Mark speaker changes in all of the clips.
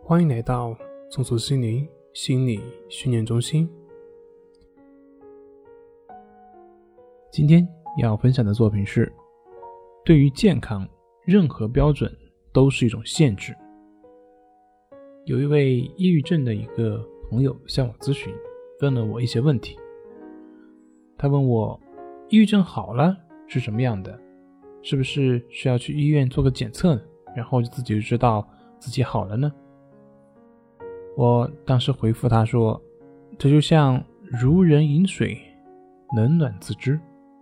Speaker 1: 欢迎来到松鼠心灵心理训练中心。今天要分享的作品是：对于健康，任何标准都是一种限制。有一位抑郁症的一个朋友向我咨询，问了我一些问题。他问我，抑郁症好了是什么样的？是不是需要去医院做个检测呢？然后自己就知道自己好了呢？我当时回复他说，这就像如人饮水，冷暖自知。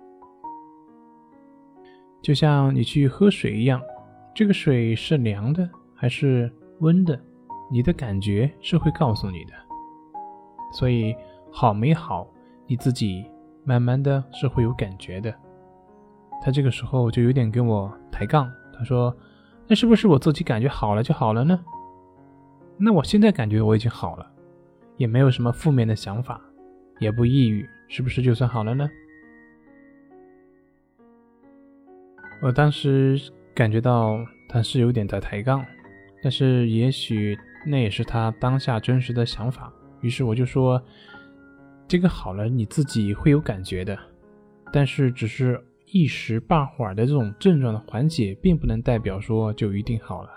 Speaker 1: 就像你去喝水一样，这个水是凉的还是温的，你的感觉是会告诉你的。所以好没好，你自己慢慢的是会有感觉的。他这个时候就有点跟我抬杠，他说，那是不是我自己感觉好了就好了呢？那我现在感觉我已经好了，也没有什么负面的想法，也不抑郁，是不是就算好了呢？我当时感觉到他是有点在抬杠，但是也许那也是他当下真实的想法。于是我就说，这个好了你自己会有感觉的，但是只是一时半会儿的这种症状的缓解，并不能代表说就一定好了。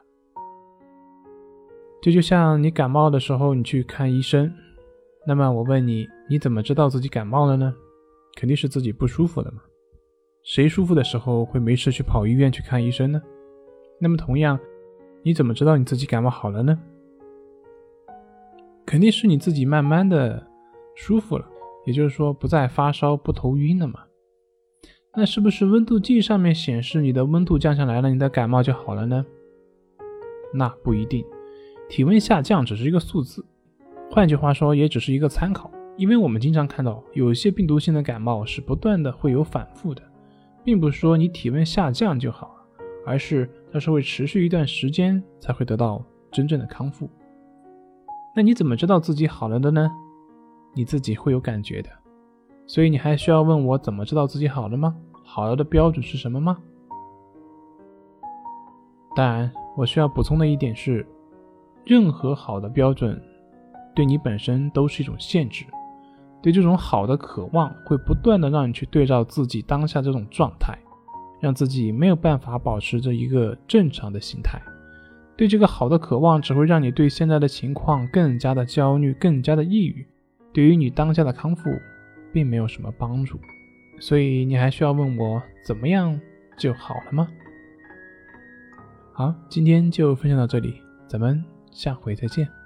Speaker 1: 这就像你感冒的时候你去看医生，那么我问你，你怎么知道自己感冒了呢？肯定是自己不舒服了嘛。谁舒服的时候会没事去跑医院去看医生呢？那么同样，你怎么知道你自己感冒好了呢？肯定是你自己慢慢的舒服了，也就是说不再发烧不头晕了嘛。那是不是温度计上面显示你的温度降下来了，你的感冒就好了呢？那不一定，体温下降只是一个数字，换句话说也只是一个参考。因为我们经常看到有一些病毒性的感冒是不断的会有反复的，并不是说你体温下降就好了，而是它是会持续一段时间才会得到真正的康复。那你怎么知道自己好了的呢？你自己会有感觉的。所以你还需要问我怎么知道自己好了吗？好了的标准是什么吗？当然我需要补充的一点是，任何好的标准对你本身都是一种限制，对这种好的渴望会不断的让你去对照自己当下这种状态，让自己没有办法保持着一个正常的心态。对这个好的渴望只会让你对现在的情况更加的焦虑，更加的抑郁，对于你当下的康复并没有什么帮助。所以你还需要问我怎么样就好了吗？好，今天就分享到这里，咱们下回再见。